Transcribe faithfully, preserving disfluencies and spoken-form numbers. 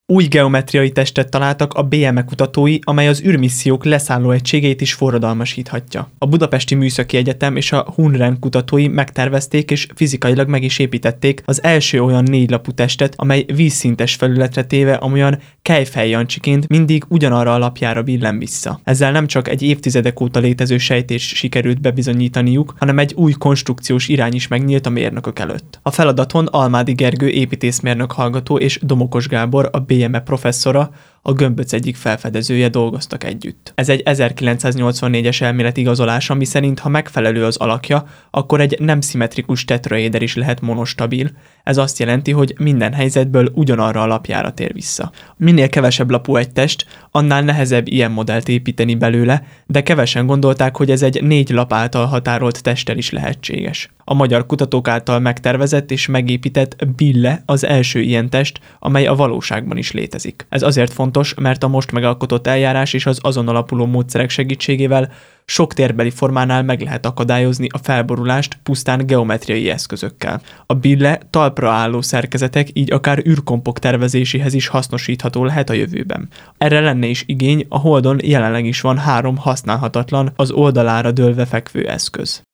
Új geometriai testet találtak a bé em e kutatói, amely az űrmissziók leszálló egységeit is forradalmasíthatja. A Budapesti Műszaki Egyetem és a Hunren kutatói megtervezték és fizikailag meg is építették az első olyan négylapú testet, amely vízszintes felületre téve amolyan Kejfej-Jancsiként mindig ugyanarra a lapjára billen vissza. Ezzel nem csak egy évtizedek óta létező sejtés sikerült bebizonyítaniuk, hanem egy új konstrukciós irány is megnyílt a mérnökök előtt. A feladaton Almádi Gergő építészmérnök hallgató és Domokos Gábor, a bé em e professzora, a gömböc egyik felfedezője dolgoztak együtt. Ez egy ezerkilencszáznyolcvannégyes elmélet igazolása, miszerint ha megfelelő az alakja, akkor egy nem szimmetrikus tetraéder is lehet monostabil. Ez azt jelenti, hogy minden helyzetből ugyanarra a lapjára tér vissza. Minél kevesebb lapú egy test, annál nehezebb ilyen modellt építeni belőle, de kevesen gondolták, hogy ez egy négy lap által határolt testtel is lehetséges. A magyar kutatók által megtervezett és megépített Bille az első ilyen test, amely a valóságban is létezik. Ez azért fontos, mert a most megalkotott eljárás és az azon alapuló módszerek segítségével sok térbeli formánál meg lehet akadályozni a felborulást pusztán geometriai eszközökkel. A Bille talpra álló szerkezetek így akár űrkompok tervezéséhez is hasznosítható lehet a jövőben. Erre lenne is igény, a Holdon jelenleg is van három használhatatlan, az oldalára dőlve fekvő eszköz.